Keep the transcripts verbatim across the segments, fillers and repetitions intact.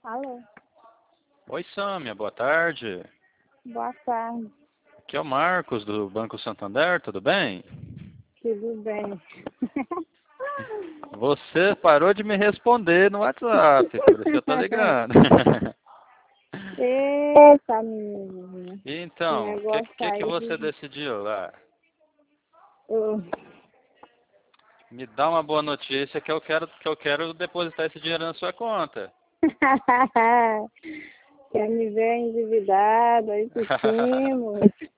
Alô, Oi, Sâmia, boa tarde. boa tarde, Aqui é o Marcos do Banco Santander, tudo bem? tudo bem? Você parou de me responder no WhatsApp, por isso que eu tô ligando. Eita, menina, esse Então, o que, negócio que que aí você de... decidiu lá? eu- Me dá uma boa notícia que eu quero que eu quero depositar esse dinheiro na sua conta. Quer me ver endividada, insistimos.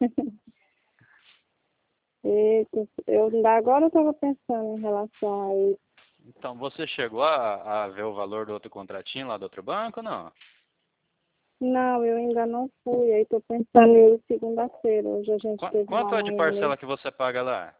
Eita, eu, agora eu estava pensando em relação a isso. Então, você chegou a, a ver o valor do outro contratinho lá do outro banco, não? Não, eu ainda não fui, aí estou pensando em ir segunda-feira. Hoje a gente Qu- teve uma Quanto é de manhã meio parcela que você paga lá?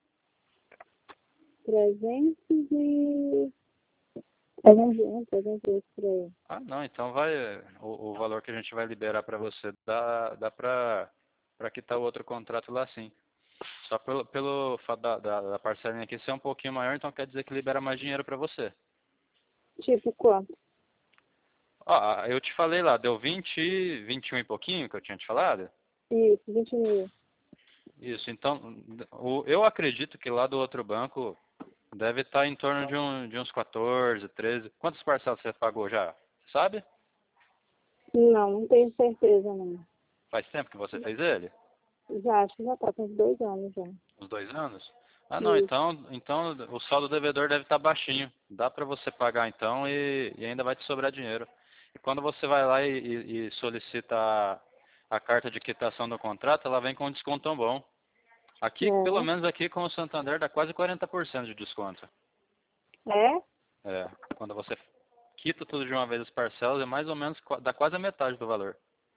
trezentos e... trezentos e um, trezentos e oito por aí. Ah, não, então vai o, o valor que a gente vai liberar para você dá dá para para quitar o outro contrato lá sim. Só pelo pelo fato da, da, da parcelinha aqui ser um pouquinho maior, então quer dizer que libera mais dinheiro para você. Tipo quanto? Ó, eu te falei lá, deu vinte, vinte e um e pouquinho que eu tinha te falado. Isso, vinte mil. Isso, então o, eu acredito que lá do outro banco deve estar em torno de, um, de uns quatorze, treze. Quantas parcelas você pagou já? Sabe? Não, não tenho certeza não. Faz tempo que você fez ele? Já, acho que já tá com uns dois anos já. Uns dois anos? Ah, não, Isso. então, então o saldo devedor deve estar baixinho. Dá para você pagar então e, e ainda vai te sobrar dinheiro. E quando você vai lá e, e- e solicita a, a carta de quitação do contrato, ela vem com um desconto bom. Aqui, pelo É. menos aqui com o Santander, dá quase quarenta por cento de desconto. É? É, quando você quita tudo de uma vez as parcelas, é mais ou menos, qua- dá quase a metade do valor.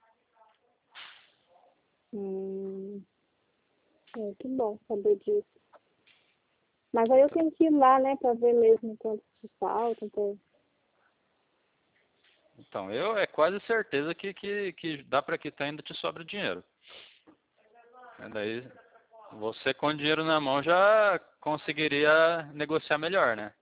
Hum, é, que bom saber disso. Mas aí eu tenho que ir lá, né, pra ver mesmo quanto que falta. Então... Então, eu é quase certeza que, que, que dá para quitar e ainda te sobra dinheiro. E daí você com o dinheiro na mão já conseguiria negociar melhor, né?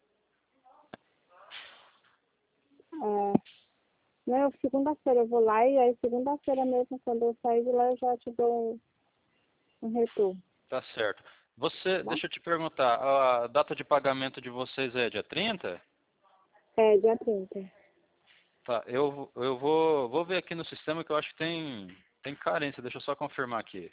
É, não, segunda-feira eu vou lá e aí segunda-feira mesmo, quando eu sair de lá, eu já te dou um, um retorno, Tá certo. Você, tá? deixa eu te perguntar, a data de pagamento de vocês é dia trinta? É, dia trinta. Tá, eu, eu vou, vou ver aqui no sistema que eu acho que tem, tem carência, deixa eu só confirmar aqui.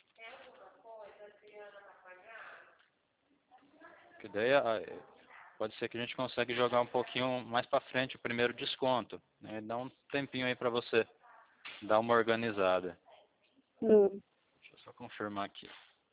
Que daí ah, pode ser que a gente consiga jogar um pouquinho mais para frente o primeiro desconto, né? Dá um tempinho aí para você dar uma organizada. Hum. Deixa eu só confirmar aqui.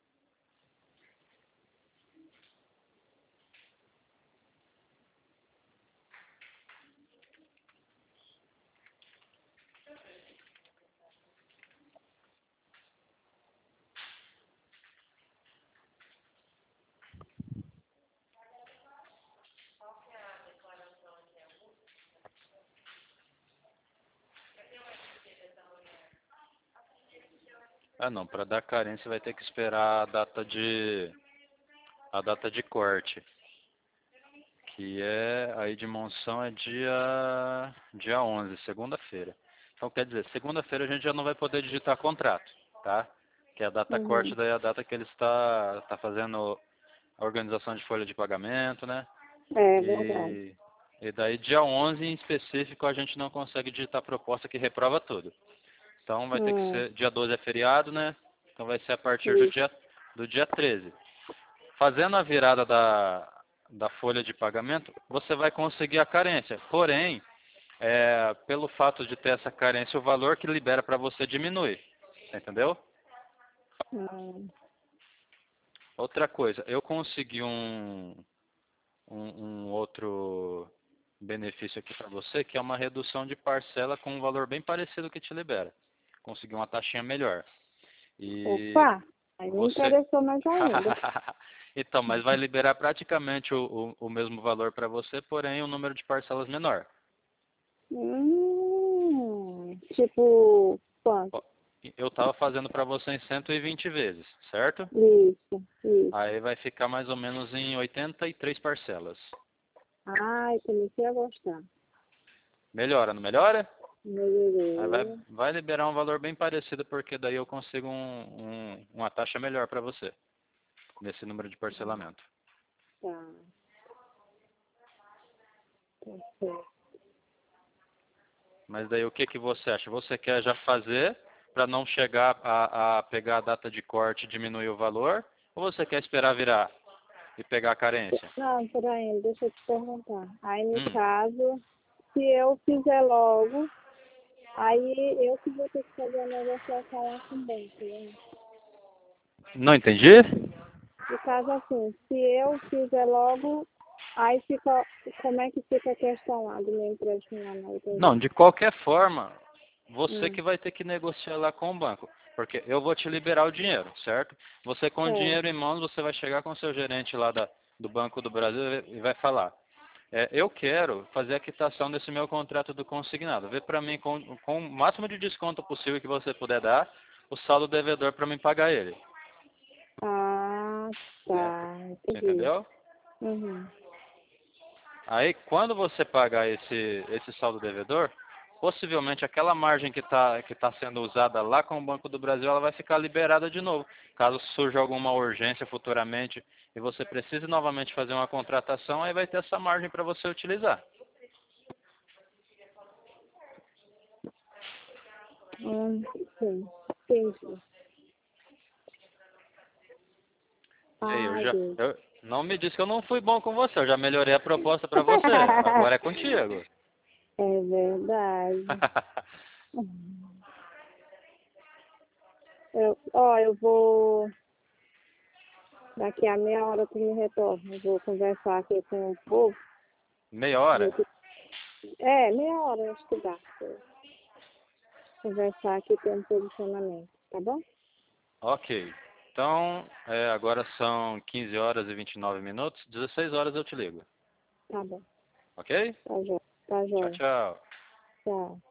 Ah, não, para dar carência vai ter que esperar a data de a data de corte, que é aí de monção é dia dia onze, segunda-feira. Então quer dizer, segunda-feira a gente já não vai poder digitar contrato, tá? Que é a data corte Uhum. daí é a data que ele está tá fazendo a organização de folha de pagamento, né? É verdade. E e daí dia onze em específico a gente não consegue digitar a proposta que reprova tudo. Então vai ter que Hum. ser dia doze é feriado, né? Então vai ser a partir do Isso. dia do dia treze. Fazendo a virada da, da folha de pagamento, você vai conseguir a carência. Porém, é, pelo fato de ter essa carência, o valor que libera para você diminui. Entendeu? Hum. Outra coisa, eu consegui um, um, um outro benefício aqui para você, que é uma redução de parcela com um valor bem parecido que te libera. Consegui uma taxinha melhor. E Opa! Aí me você. interessou mais ainda. Então, mas vai liberar praticamente o, o, o mesmo valor para você, porém o número de parcelas menor. Hum, tipo, quanto? Ó, eu estava fazendo para você em cento e vinte vezes, certo? Isso, isso. Aí vai ficar mais ou menos em oitenta e três parcelas. Ai, comecei a gostar. Melhora, não melhora? Aí vai, Melhorou. vai liberar um valor bem parecido, porque daí eu consigo um, um, uma taxa melhor para você, nesse número de parcelamento. Tá. Tá certo. Mas daí o que, que você acha? Você quer já fazer para não chegar a, a pegar a data de corte e diminuir o valor? Ou você quer esperar virar e pegar a carência? Não, peraí, deixa eu te perguntar. Aí, no Hum, caso, se eu fizer logo, aí eu que vou ter que fazer a negociação lá com o banco, né? não entendi? No caso, assim, se eu fizer logo, aí fica, como é que fica a questão lá do meu empréstimo lá na outra Não, vez? de qualquer forma, você Hum, que vai ter que negociar lá com o banco. Porque eu vou te liberar o dinheiro, certo? Você com o é. dinheiro em mãos, você vai chegar com o seu gerente lá da, do Banco do Brasil e vai falar: é, eu quero fazer a quitação desse meu contrato do consignado. Vê para mim com, com o máximo de desconto possível que você puder dar, o saldo devedor para mim pagar ele. Ah, Né? tá, Você entendi. entendeu? Uhum. Aí, quando você pagar esse, esse saldo devedor, possivelmente aquela margem que está que tá sendo usada lá com o Banco do Brasil, ela vai ficar liberada de novo. Caso surja alguma urgência futuramente e você precise novamente fazer uma contratação, aí vai ter essa margem para você utilizar. Hum, sim, entendi. E aí, eu Ai, já, Deus. eu, não me disse que eu não fui bom com você, eu já melhorei a proposta para você. Agora é contigo. É verdade. Eu, ó, eu vou. Daqui a meia hora tu me retorna. Eu vou conversar aqui com o povo. Meia Ver hora? que- É, meia hora eu acho que dá. pra eu conversar aqui e ter um posicionamento, tá bom? Ok. Então, é, agora são quinze horas e vinte e nove minutos. dezesseis horas eu te ligo. Tá bom. Ok? Tá jóia. Tá Tchau, jóia. tchau. Tchau.